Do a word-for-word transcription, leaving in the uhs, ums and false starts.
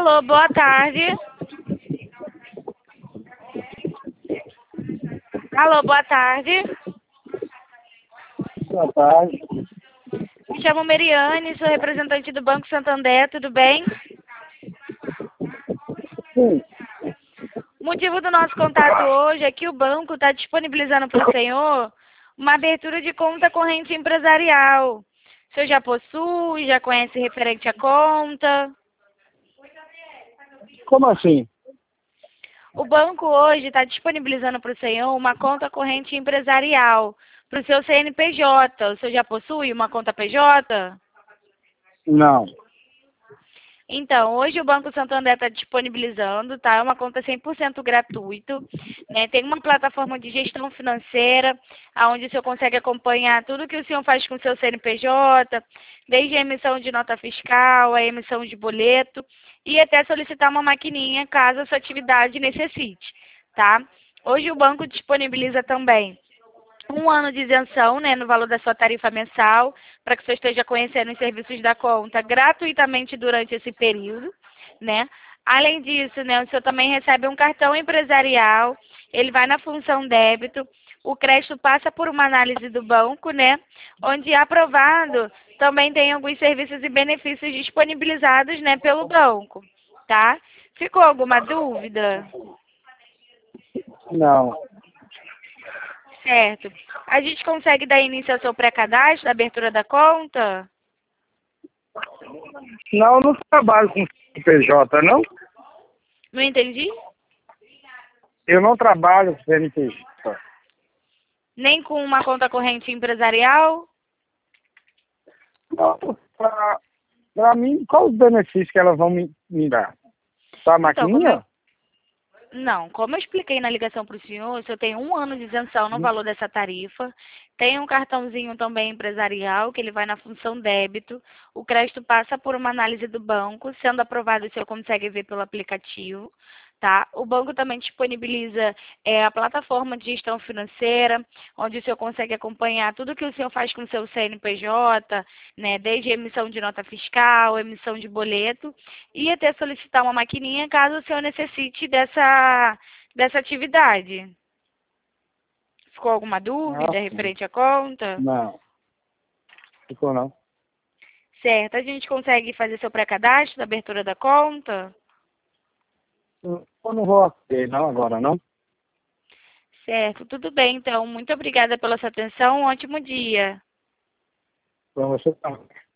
Alô, boa tarde. Alô, boa tarde. Boa tarde. Me chamo Meriane, sou representante do Banco Santander, tudo bem? Sim. O motivo do nosso contato hoje é que o banco está disponibilizando para o senhor uma abertura de conta corrente empresarial. O senhor já possui, já conhece referente à conta? Como assim? O banco hoje está disponibilizando para o senhor uma conta corrente empresarial para o seu C N P J. O senhor já possui uma conta P J? Não. Então, hoje o Banco Santander está disponibilizando, tá? É uma conta cem por cento gratuito, né? Tem uma plataforma de gestão financeira, onde o senhor consegue acompanhar tudo que o senhor faz com o seu C N P J, desde a emissão de nota fiscal, a emissão de boleto, e até solicitar uma maquininha, caso a sua atividade necessite, tá? Hoje o banco disponibiliza também um ano de isenção, né, no valor da sua tarifa mensal, para que você esteja conhecendo os serviços da conta gratuitamente durante esse período, né? Além disso, né, o senhor também recebe um cartão empresarial, ele vai na função débito, o crédito passa por uma análise do banco, né, onde aprovado também tem alguns serviços e benefícios disponibilizados, né, pelo banco, tá? Ficou alguma dúvida? Não. Certo. A gente consegue dar início ao seu pré-cadastro, da abertura da conta? Não, eu não trabalho com P J, não? Não entendi? Eu não trabalho com C N P J. Nem com uma conta corrente empresarial? Não, pra, pra mim, qual os benefícios que elas vão me, me dar? Só a Então, como maquininha? eu... Não, como eu expliquei na ligação para o senhor, o senhor tem um ano de isenção no valor dessa tarifa, tem um cartãozinho também empresarial, que ele vai na função débito, o crédito passa por uma análise do banco, sendo aprovado o senhor consegue ver pelo aplicativo, tá? O banco também disponibiliza é, a plataforma de gestão financeira, onde o senhor consegue acompanhar tudo que o senhor faz com o seu C N P J, né, desde emissão de nota fiscal, emissão de boleto, e até solicitar uma maquininha caso o senhor necessite dessa, dessa atividade. Ficou alguma dúvida Ah, sim. referente à conta? Não. Ficou não. Certo. A gente consegue fazer seu pré-cadastro da abertura da conta? Eu não vou ter, não, agora, não? Certo. Tudo bem, então. Muito obrigada pela sua atenção. Um ótimo dia. Pra você também.